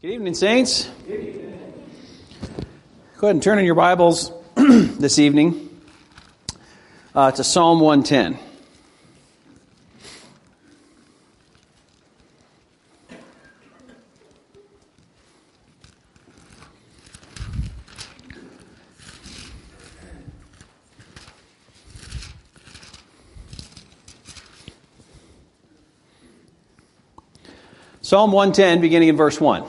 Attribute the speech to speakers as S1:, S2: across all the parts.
S1: Good evening, saints. Good evening. Go ahead and turn in your Bibles this evening to Psalm 110. Psalm 110, beginning in verse 1.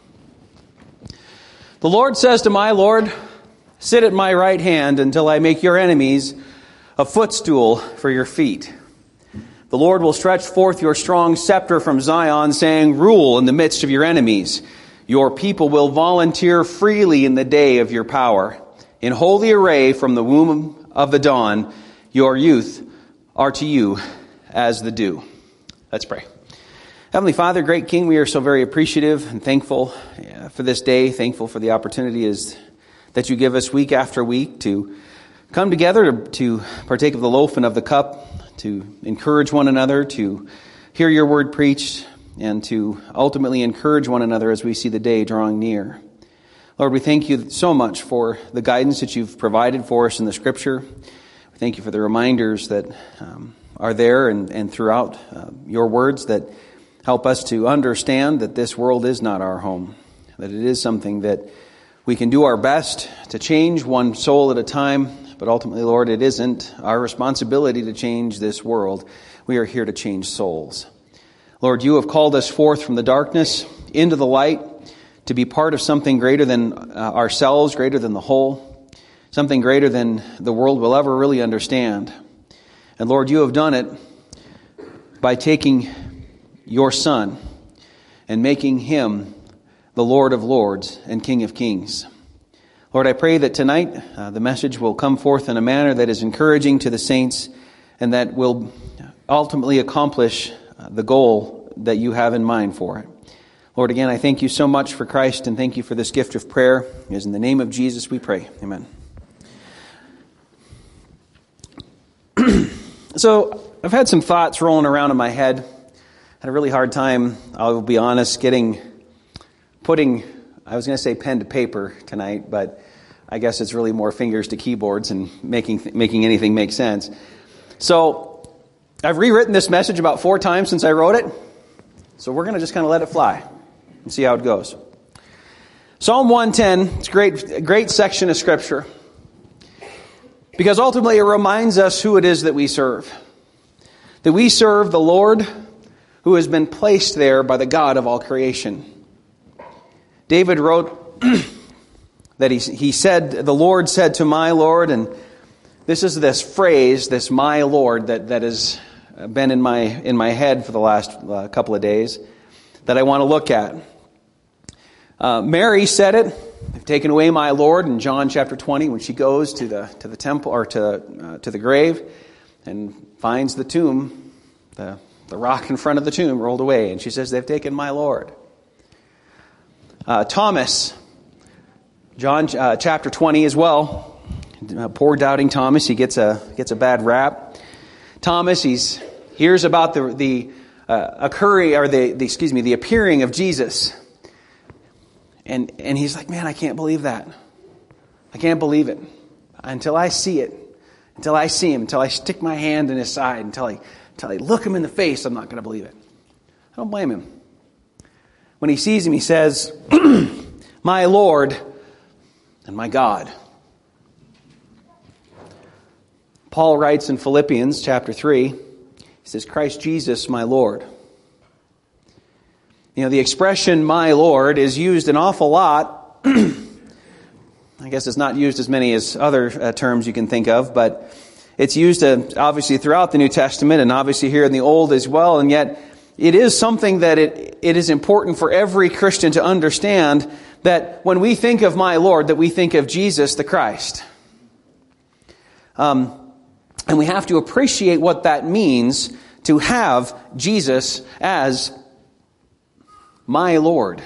S1: The Lord says to my Lord, sit at my right hand until I make your enemies a footstool for your feet. The Lord will stretch forth your strong scepter from Zion, saying, rule in the midst of your enemies. Your people will volunteer freely in the day of your power. In holy array from the womb of the dawn, your youth are to you as the dew. Let's pray. Heavenly Father, great King, we are so very appreciative and thankful for this day, thankful for the opportunity that you give us week after week to come together to partake of the loaf and of the cup, to encourage one another, to hear your word preached, and to ultimately encourage one another as we see the day drawing near. Lord, we thank you so much for the guidance that you've provided for us in the Scripture. We thank you for the reminders that are there and throughout your words that help us to understand that this world is not our home, that it is something that we can do our best to change one soul at a time, but ultimately, Lord, it isn't our responsibility to change this world. We are here to change souls. Lord, you have called us forth from the darkness into the light to be part of something greater than ourselves, greater than the whole, something greater than the world will ever really understand. And Lord, you have done it by taking your Son and making him the Lord of Lords and King of Kings. Lord, I pray that tonight the message will come forth in a manner that is encouraging to the saints and that will ultimately accomplish the goal that you have in mind for it. Lord, again, I thank you so much for Christ and thank you for this gift of prayer. It is in the name of Jesus we pray. Amen. So I've had some thoughts rolling around in my head. Had a really hard time, I'll be honest, putting, I was going to say pen to paper tonight, but I guess it's really more fingers to keyboards and making anything make sense. So I've rewritten this message about 4 times since I wrote it. So we're going to just kind of let it fly and see how it goes. Psalm 110, it's a great section of Scripture because ultimately it reminds us who it is that we serve. That we serve the Lord who has been placed there by the God of all creation. David wrote that he said, the Lord said to my Lord, and this is this phrase, this my Lord, that has been in my head for the last couple of days, that I want to look at. Mary said it, they've taken away my Lord in John chapter 20, when she goes to the temple or to the grave and finds the tomb, the rock in front of the tomb rolled away, and she says, they've taken my Lord. Thomas, John chapter 20 as well. Poor doubting Thomas, he gets a bad rap. Thomas, he hears about the appearing of Jesus, and he's like, man, I can't believe that. I can't believe it until I see it, until I see him, until I stick my hand in his side, until I look him in the face, I'm not going to believe it. I don't blame him. When he sees him, he says, my Lord and my God. Paul writes in Philippians chapter 3, he says, Christ Jesus, my Lord. You know, the expression, my Lord, is used an awful lot. I guess it's not used as many as other terms you can think of, but it's used obviously throughout the New Testament and obviously here in the Old as well. And yet it is something that it is important for every Christian to understand, that when we think of my Lord, that we think of Jesus the Christ. And we have to appreciate what that means to have Jesus as my Lord.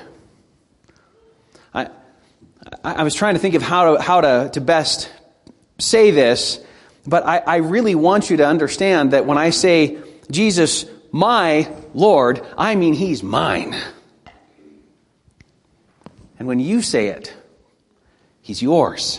S1: I was trying to think of how to best say this, but I really want you to understand that when I say Jesus, my Lord, I mean He's mine. And when you say it, he's yours.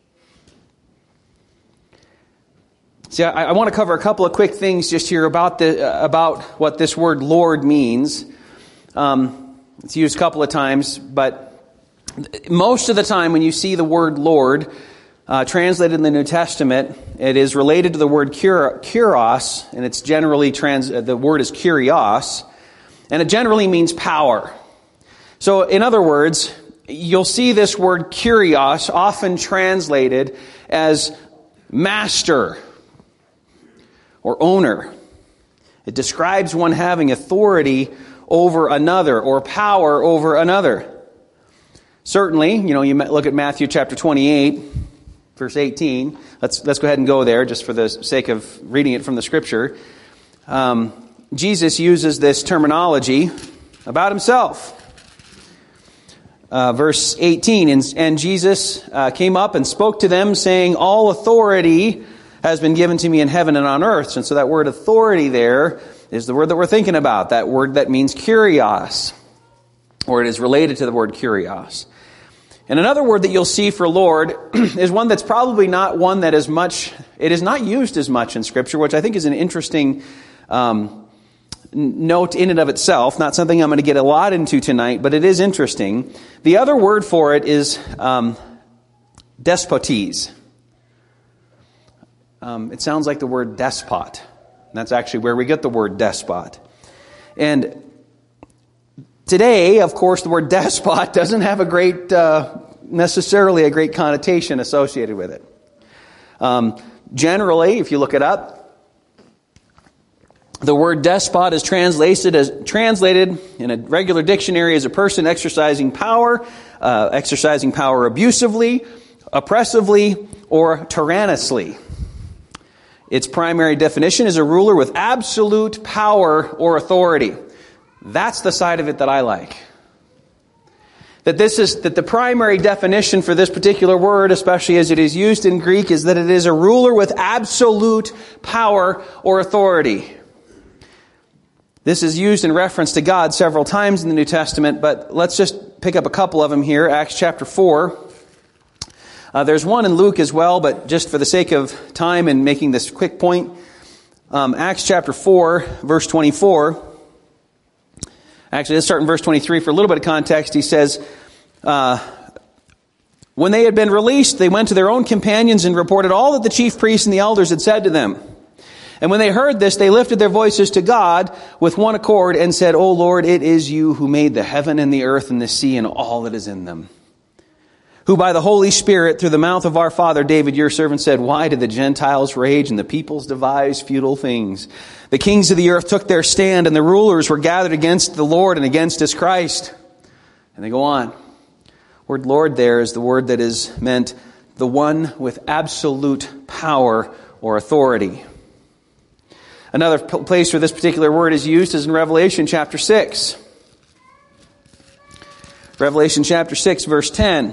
S1: See, I want to cover a couple of quick things just here about what this word Lord means. It's used a couple of times, but most of the time when you see the word Lord translated in the New Testament, it is related to the word kyrios, and it's generally the word is kyrios, and it generally means power. So, in other words, you'll see this word kyrios often translated as master or owner. It describes one having authority over another or power over another. Certainly, you look at Matthew chapter 28, verse 18. Let's go ahead and go there just for the sake of reading it from the Scripture. Jesus uses this terminology about himself. Verse 18, and Jesus came up and spoke to them, saying, all authority has been given to me in heaven and on earth. And so that word authority there is the word that we're thinking about, that word that means kyrios, or it is related to the word kyrios. And another word that you'll see for Lord is one that's probably not one that it is not used as much in Scripture, which I think is an interesting note in and of itself. Not something I'm going to get a lot into tonight, but it is interesting. The other word for it is despotes. It sounds like the word despot. That's actually where we get the word despot. And today, of course, the word despot doesn't have necessarily a great connotation associated with it. Generally, if you look it up, the word despot is translated in a regular dictionary as a person exercising power abusively, oppressively, or tyrannously. Its primary definition is a ruler with absolute power or authority. That's the side of it that I like. That the primary definition for this particular word, especially as it is used in Greek, is that it is a ruler with absolute power or authority. This is used in reference to God several times in the New Testament, but let's just pick up a couple of them here. Acts chapter 4. There's one in Luke as well, but just for the sake of time and making this quick point, Acts chapter 4, verse 24. Actually, let's start in verse 23 for a little bit of context. He says, when they had been released, they went to their own companions and reported all that the chief priests and the elders had said to them. And when they heard this, they lifted their voices to God with one accord and said, O Lord, it is you who made the heaven and the earth and the sea and all that is in them, who by the Holy Spirit, through the mouth of our father David, your servant, said, why did the Gentiles rage and the peoples devise futile things? The kings of the earth took their stand, and the rulers were gathered against the Lord and against his Christ. And they go on. Word Lord there is the word that is meant the one with absolute power or authority. Another place where this particular word is used is in Revelation chapter 6. Revelation chapter 6, verse 10.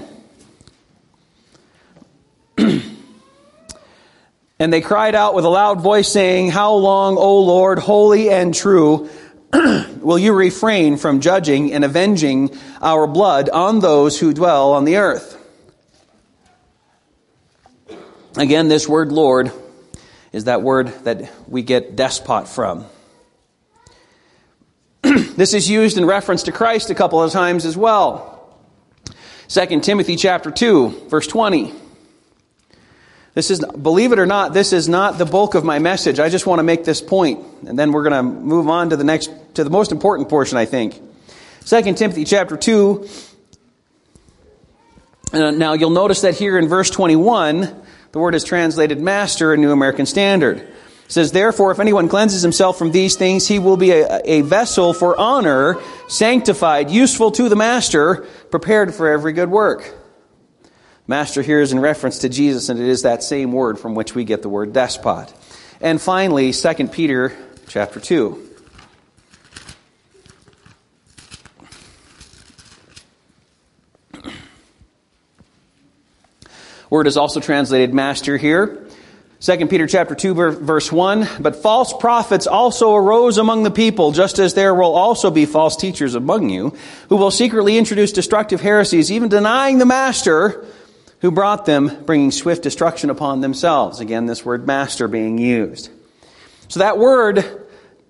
S1: And they cried out with a loud voice, saying, how long, O Lord, holy and true, will you refrain from judging and avenging our blood on those who dwell on the earth? Again, this word Lord is that word that we get despot from. This is used in reference to Christ a couple of times as well. 2 Timothy chapter 2, verse 20. This is, believe it or not, this is not the bulk of my message. I just want to make this point, and then we're going to move on to the most important portion, I think. 2 Timothy chapter 2. Now you'll notice that here in verse 21, the word is translated master in New American Standard. It says, therefore, if anyone cleanses himself from these things, he will be a vessel for honor, sanctified, useful to the master, prepared for every good work. Master here is in reference to Jesus, and it is that same word from which we get the word despot. And finally, 2 Peter chapter 2. Word is also translated master here. 2 Peter chapter 2, verse 1, but false prophets also arose among the people, just as there will also be false teachers among you, who will secretly introduce destructive heresies, even denying the master who brought them, bringing swift destruction upon themselves. Again, this word master being used. So that word,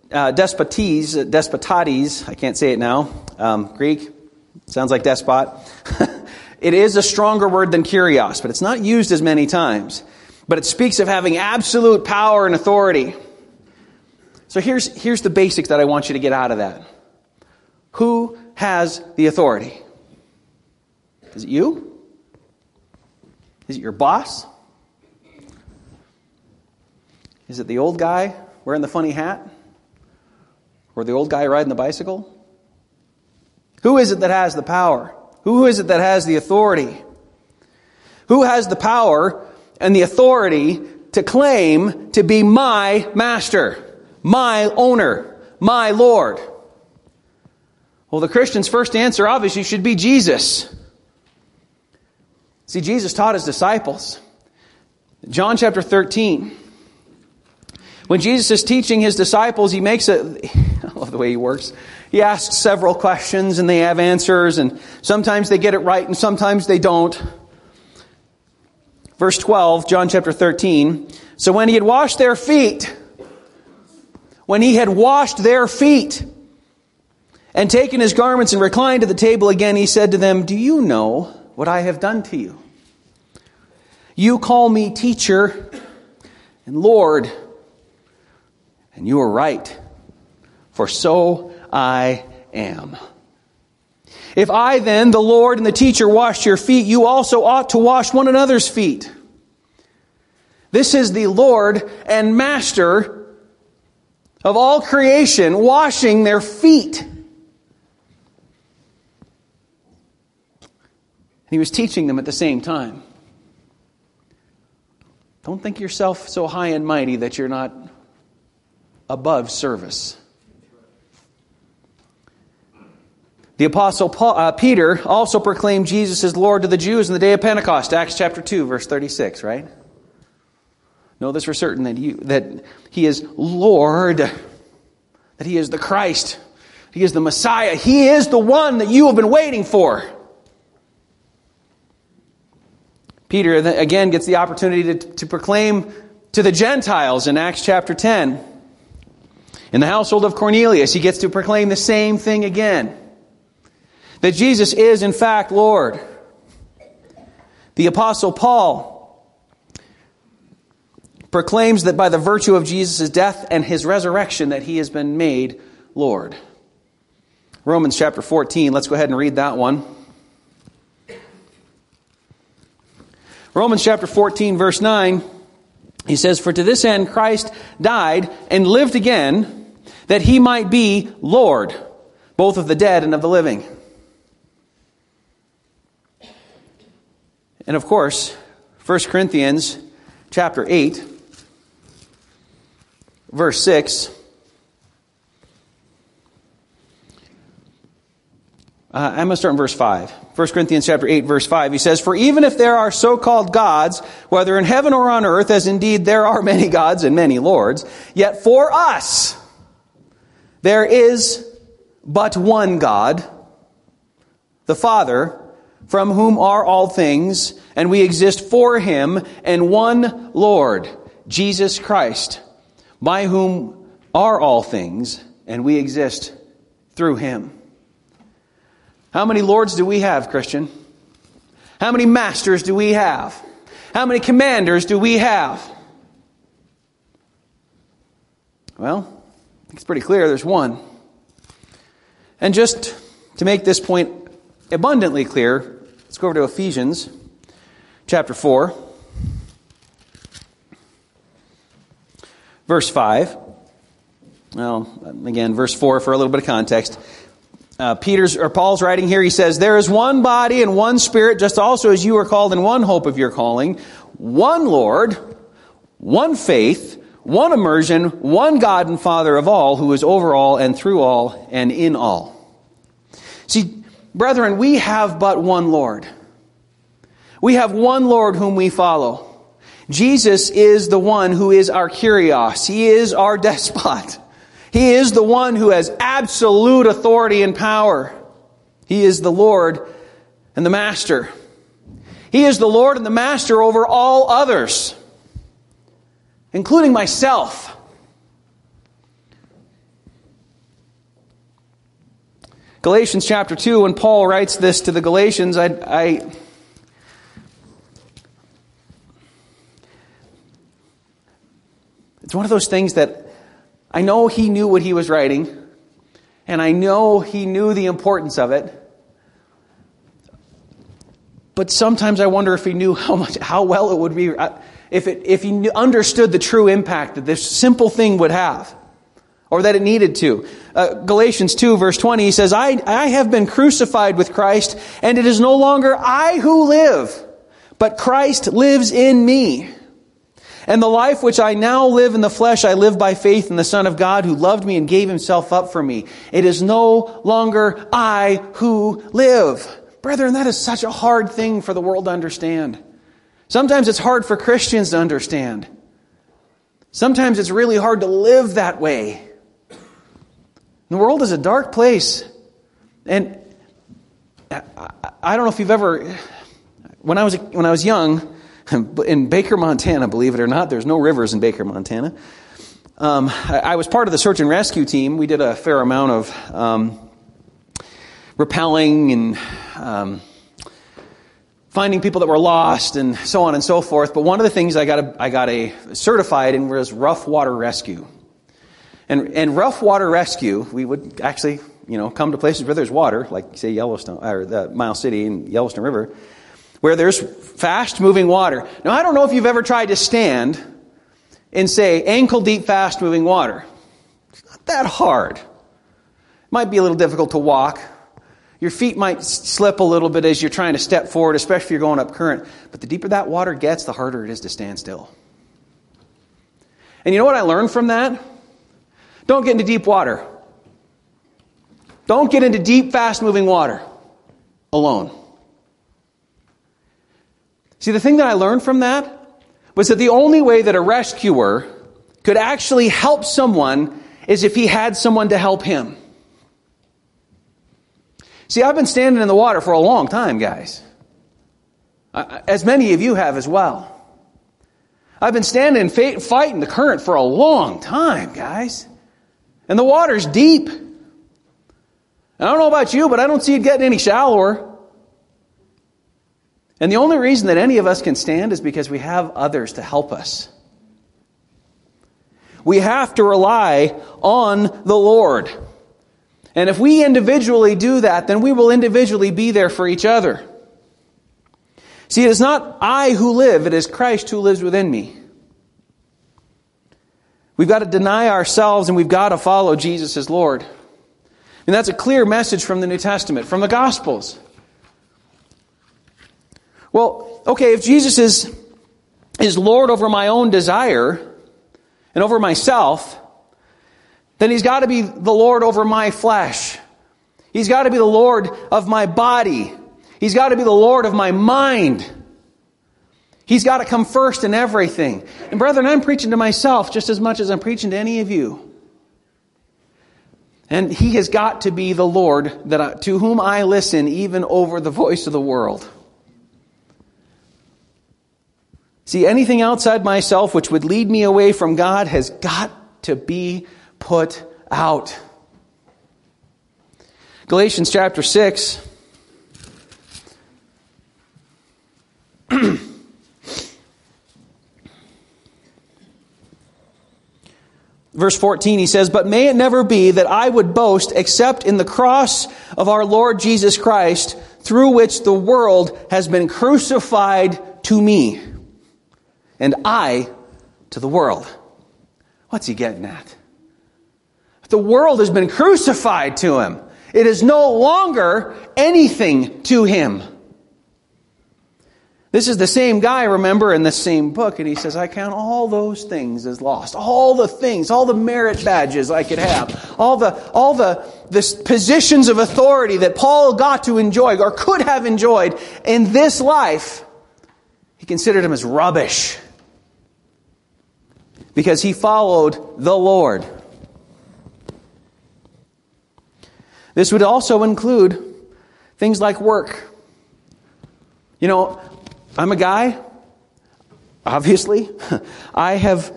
S1: despotates, I can't say it now, Greek, sounds like despot. It is a stronger word than kurios, but it's not used as many times. But it speaks of having absolute power and authority. So here's the basics that I want you to get out of that. Who has the authority? Is it you? Is it your boss? Is it the old guy wearing the funny hat? Or the old guy riding the bicycle? Who is it that has the power? Who is it that has the authority? Who has the power and the authority to claim to be my master, my owner, my Lord? Well, the Christian's first answer obviously should be Jesus. See, Jesus taught his disciples. John chapter 13. When Jesus is teaching his disciples, he makes I love the way he works. He asks several questions and they have answers, and sometimes they get it right and sometimes they don't. Verse 12, John chapter 13. So when he had washed their feet, and taken his garments and reclined at the table again, he said to them, do you know what I have done to you? You call me teacher and Lord, and you are right, for so I am. If I then, the Lord and the teacher, washed your feet, you also ought to wash one another's feet. This is the Lord and Master of all creation washing their feet. And he was teaching them at the same time. Don't think yourself so high and mighty that you're not above service. The Apostle Peter also proclaimed Jesus as Lord to the Jews in the day of Pentecost. Acts chapter 2, verse 36, right? Know this for certain, that he is Lord, that he is the Christ, he is the Messiah, he is the one that you have been waiting for. Peter again gets the opportunity to proclaim to the Gentiles in Acts chapter 10. In the household of Cornelius, he gets to proclaim the same thing again. That Jesus is in fact Lord. The Apostle Paul proclaims that by the virtue of Jesus' death and his resurrection that he has been made Lord. Romans chapter 14, let's go ahead and read that one. Romans chapter 14, verse 9, he says, for to this end Christ died and lived again, that he might be Lord, both of the dead and of the living. And of course, 1 Corinthians chapter 8, verse 6. I'm going to start in verse 5. 1 Corinthians chapter 8, verse 5. He says, for even if there are so-called gods, whether in heaven or on earth, as indeed there are many gods and many lords, yet for us there is but one God, the Father, from whom are all things, and we exist for him, and one Lord, Jesus Christ, by whom are all things, and we exist through him. How many lords do we have, Christian? How many masters do we have? How many commanders do we have? Well, it's pretty clear there's one. And just to make this point abundantly clear, let's go over to Ephesians chapter 4, verse 5. Well, again, verse 4 for a little bit of context. Paul's writing here, he says, there is one body and one Spirit, just also as you are called in one hope of your calling, one Lord, one faith, one immersion, one God and Father of all, who is over all and through all and in all. See, brethren, we have but one Lord. We have one Lord whom we follow. Jesus is the one who is our Kyrios. He is our despot. He is the one who has absolute authority and power. He is the Lord and the Master. He is the Lord and the Master over all others, including myself. Galatians chapter 2, when Paul writes this to the Galatians, it's one of those things that I know he knew what he was writing, and I know he knew the importance of it. But sometimes I wonder if he knew how well it would be, if he understood the true impact that this simple thing would have, or that it needed to. Galatians 2 verse 20, he says, I have been crucified with Christ, and it is no longer I who live, but Christ lives in me. And the life which I now live in the flesh, I live by faith in the Son of God who loved me and gave himself up for me. It is no longer I who live. Brethren, that is such a hard thing for the world to understand. Sometimes it's hard for Christians to understand. Sometimes it's really hard to live that way. The world is a dark place. And I don't know if you've ever, when I was young, in Baker, Montana, believe it or not, there's no rivers in Baker, Montana. I was part of the search and rescue team. We did a fair amount of rappelling and finding people that were lost and so on and so forth. But one of the things I got certified in was rough water rescue. And rough water rescue, we would actually, come to places where there's water, like say Yellowstone or the Miles City and Yellowstone River, where there's fast-moving water. Now, I don't know if you've ever tried to stand in, say, ankle-deep, fast-moving water. It's not that hard. It might be a little difficult to walk. Your feet might slip a little bit as you're trying to step forward, especially if you're going up current. But the deeper that water gets, the harder it is to stand still. And you know what I learned from that? Don't get into deep water. Don't get into deep, fast-moving water alone. See, the thing that I learned from that was that the only way that a rescuer could actually help someone is if he had someone to help him. See, I've been standing in the water for a long time, guys. As many of you have as well. I've been standing and fighting the current for a long time, guys. And the water's deep. And I don't know about you, but I don't see it getting any shallower. And the only reason that any of us can stand is because we have others to help us. We have to rely on the Lord. And if we individually do that, then we will individually be there for each other. See, it is not I who live, it is Christ who lives within me. We've got to deny ourselves and we've got to follow Jesus as Lord. And that's a clear message from the New Testament, from the Gospels. Well, okay, if Jesus is Lord over my own desire and over myself, then He's got to be the Lord over my flesh. He's got to be the Lord of my body. He's got to be the Lord of my mind. He's got to come first in everything. And brethren, I'm preaching to myself just as much as I'm preaching to any of you. And He has got to be the Lord to whom I listen, even over the voice of the world. See, anything outside myself which would lead me away from God has got to be put out. Galatians chapter 6. Verse 14, he says, "But may it never be that I would boast except in the cross of our Lord Jesus Christ, through which the world has been crucified to me, and I to the world." What's he getting at? The world has been crucified to him. It is no longer anything to him. This is the same guy, remember, in the same book, and he says, I count all those things as lost. All the things, all the merit badges I could have, all the positions of authority that Paul got to enjoy or could have enjoyed in this life, he considered them as rubbish. because he followed the Lord. This would also include things like work. You know, I'm a guy, obviously. I have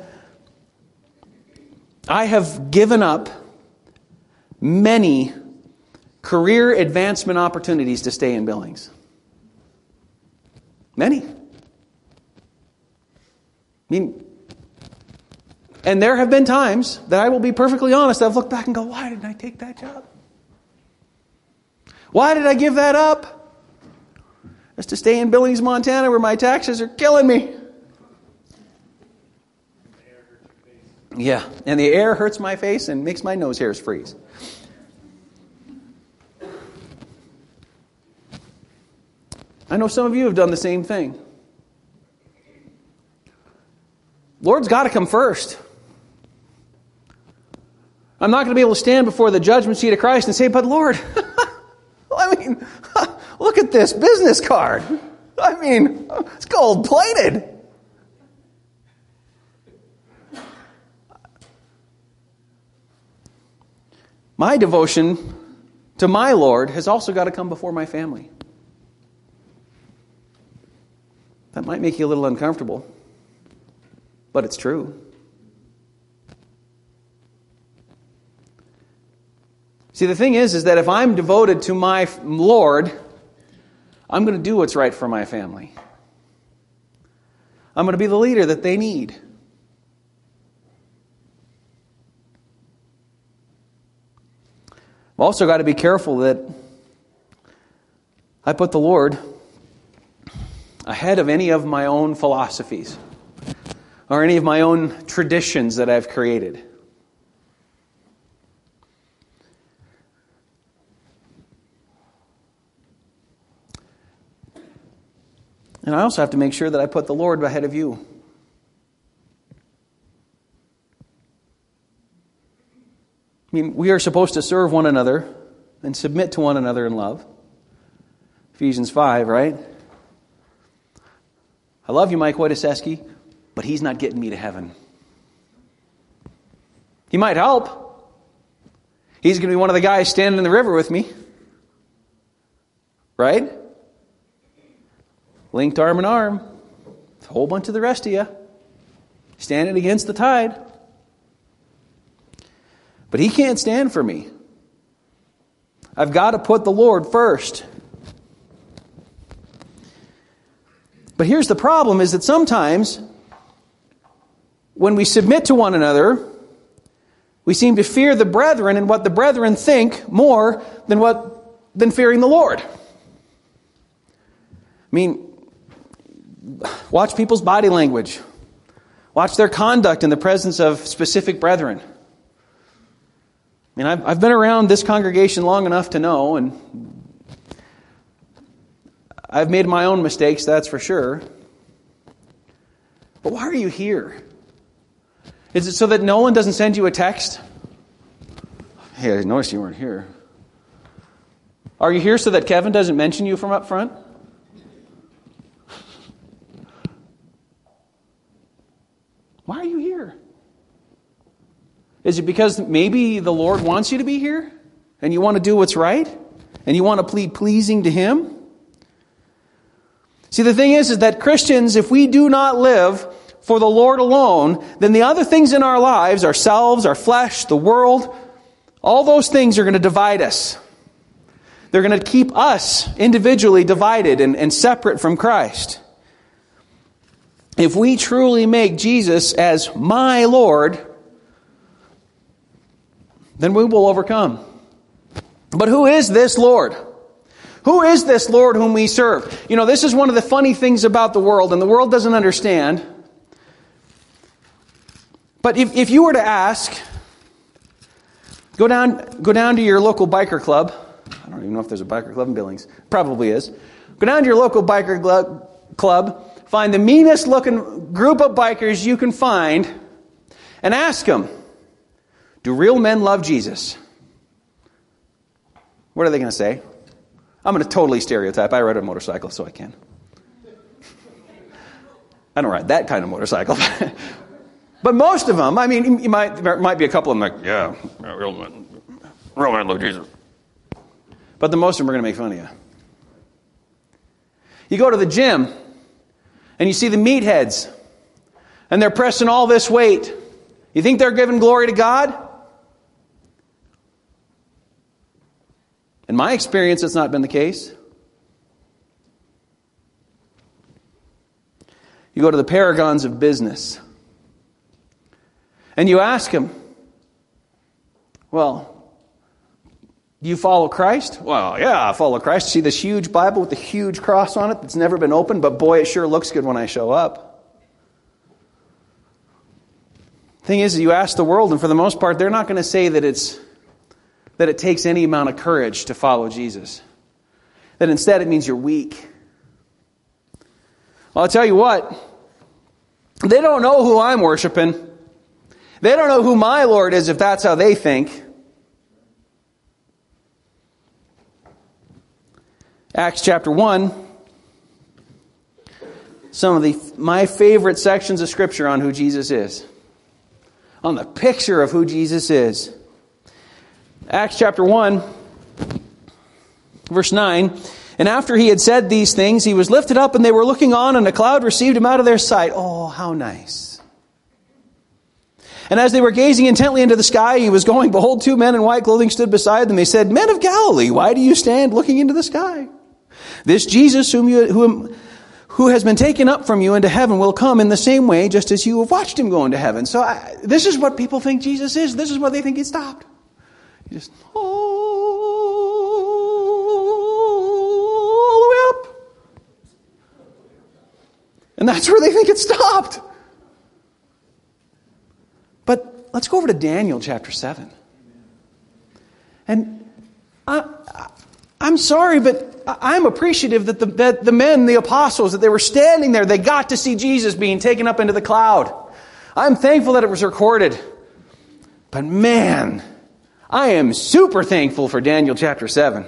S1: given up many career advancement opportunities to stay in Billings. Many. I mean, and there have been times that I will be perfectly honest, I've looked back and go, why didn't I take that job? Why did I give that up? Just to stay in Billings, Montana, where my taxes are killing me. Yeah, and the air hurts my face and makes my nose hairs freeze. I know some of you have done the same thing. Lord's got to come first. I'm not going to be able to stand before the judgment seat of Christ and say, but Lord, I mean, look at this business card. I mean, it's gold-plated. My devotion to my Lord has also got to come before my family. That might make you a little uncomfortable, but it's true. See, the thing is that if I'm devoted to my Lord, I'm going to do what's right for my family. I'm going to be the leader that they need. I've also got to be careful that I put the Lord ahead of any of my own philosophies or any of my own traditions that I've created. And I also have to make sure that I put the Lord ahead of you. I mean, we are supposed to serve one another and submit to one another in love. Ephesians 5, right? I love you, Mike Wojciechowski, but he's not getting me to heaven. He might help. He's going to be one of the guys standing in the river with me. Right? Linked arm in arm. A whole bunch of the rest of you. Standing against the tide. But he can't stand for me. I've got to put the Lord first. But here's the problem, is that sometimes when we submit to one another, we seem to fear the brethren and what the brethren think more than fearing the Lord. I mean, watch people's body language. Watch their conduct in the presence of specific brethren. I mean, I've been around this congregation long enough to know, and I've made my own mistakes, that's for sure. But why are you here? Is it so that Nolan doesn't send you a text? Hey, I noticed you weren't here. Are you here so that Kevin doesn't mention you from up front? Why are you here? Is it because maybe the Lord wants you to be here? And you want to do what's right? And you want to be pleasing to Him? See, the thing is that Christians, if we do not live for the Lord alone, then the other things in our lives, ourselves, our flesh, the world, all those things are going to divide us. They're going to keep us individually divided and separate from Christ. If we truly make Jesus as my Lord, then we will overcome. But who is this Lord? Who is this Lord whom we serve? You know, this is one of the funny things about the world, and the world doesn't understand. But if you were to ask, go down to your local biker club. I don't even know if there's a biker club in Billings. Probably is. Go down to your local biker club, find the meanest looking group of bikers you can find, and ask them, do real men love Jesus? What are they going to say? I'm going to totally stereotype. I ride a motorcycle, so I can. I don't ride that kind of motorcycle. But most of them, there might be a couple of them like, yeah, real man love Jesus. But the most of them are going to make fun of you. You go to the gym, and you see the meatheads, and they're pressing all this weight. You think they're giving glory to God? In my experience, it's not been the case. You go to the paragons of business, and you ask them, well, do you follow Christ? Well, yeah, I follow Christ. See this huge Bible with a huge cross on it that's never been opened, but boy, it sure looks good when I show up. Thing is, you ask the world, and for the most part, they're not going to say that it takes any amount of courage to follow Jesus. That instead it means you're weak. Well, I'll tell you what, they don't know who I'm worshiping. They don't know who my Lord is if that's how they think. Acts chapter 1, some of my favorite sections of Scripture on who Jesus is. On the picture of who Jesus is. Acts chapter 1, verse 9. And after he had said these things, he was lifted up, and they were looking on, and a cloud received him out of their sight. Oh, how nice. And as they were gazing intently into the sky, he was going. Behold, two men in white clothing stood beside them. They said, Men of Galilee, why do you stand looking into the sky? This Jesus who has been taken up from you into heaven will come in the same way, just as you have watched him go into heaven. So this is what people think Jesus is. This is what they think he stopped. He just, all the way up. And that's where they think it stopped. But let's go over to Daniel chapter 7. And I'm sorry, but I'm appreciative that the men, the apostles, that they were standing there, they got to see Jesus being taken up into the cloud. I'm thankful that it was recorded. But man, I am super thankful for Daniel chapter 7.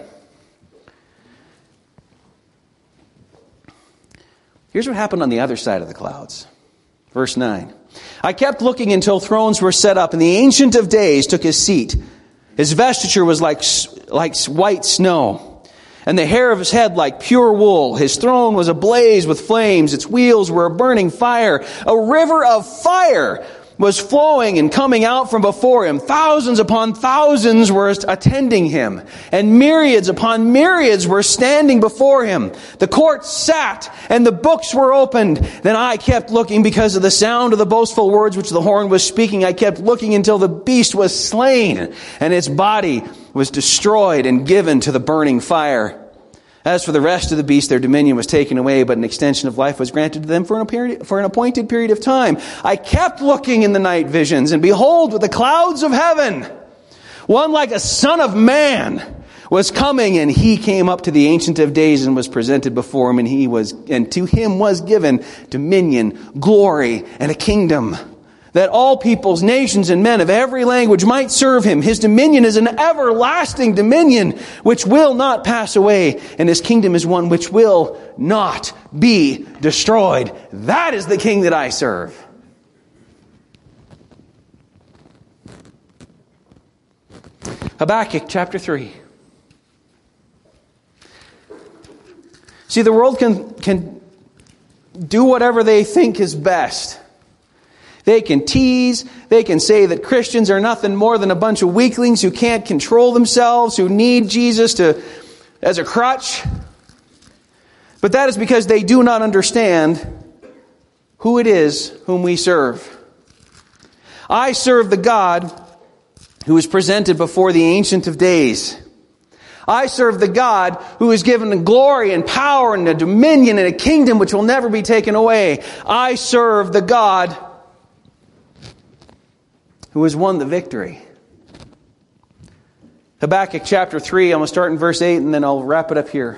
S1: Here's what happened on the other side of the clouds. Verse 9. I kept looking until thrones were set up, and the Ancient of Days took his seat. His vesture was like white snow, and the hair of his head like pure wool. His throne was ablaze with flames. Its wheels were a burning fire. A river of fire was flowing and coming out from before him. Thousands upon thousands were attending him, and myriads upon myriads were standing before him. The court sat, and the books were opened. Then I kept looking because of the sound of the boastful words which the horn was speaking. I kept looking until the beast was slain, and its body was destroyed and given to the burning fire. As for the rest of the beasts, their dominion was taken away, but an extension of life was granted to them for an appointed period of time. I kept looking in the night visions, and behold, with the clouds of heaven, one like a son of man was coming, and he came up to the Ancient of Days and was presented before him, and to him was given dominion, glory, and a kingdom, that all peoples, nations, and men of every language might serve him. His dominion is an everlasting dominion which will not pass away, and his kingdom is one which will not be destroyed. That is the king that I serve. Habakkuk chapter 3. See, the world can do whatever they think is best. They can tease. They can say that Christians are nothing more than a bunch of weaklings who can't control themselves, who need Jesus as a crutch. But that is because they do not understand who it is whom we serve. I serve the God who is presented before the Ancient of Days. I serve the God who is given glory and power and a dominion and a kingdom which will never be taken away. I serve the God who has won the victory. Habakkuk chapter 3, I'm going to start in verse 8 and then I'll wrap it up here.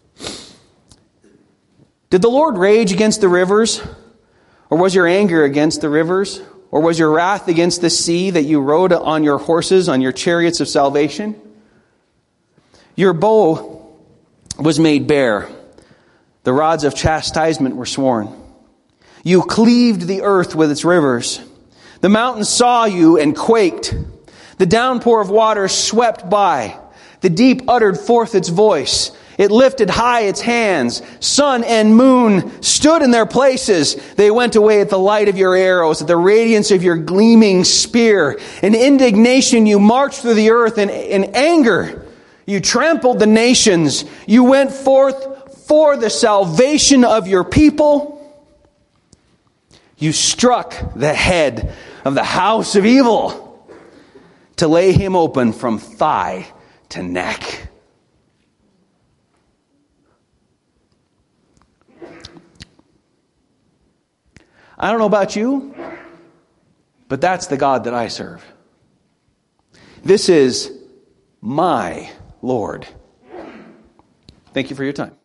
S1: Did the Lord rage against the rivers? Or was your anger against the rivers? Or was your wrath against the sea that you rode on your horses, on your chariots of salvation? Your bow was made bare. The rods of chastisement were sworn. You cleaved the earth with its rivers. The mountains saw you and quaked. The downpour of water swept by. The deep uttered forth its voice. It lifted high its hands. Sun and moon stood in their places. They went away at the light of your arrows, at the radiance of your gleaming spear. In indignation you marched through the earth. In anger you trampled the nations. You went forth for the salvation of your people. You struck the head of the house of evil to lay him open from thigh to neck. I don't know about you, but that's the God that I serve. This is my Lord. Thank you for your time.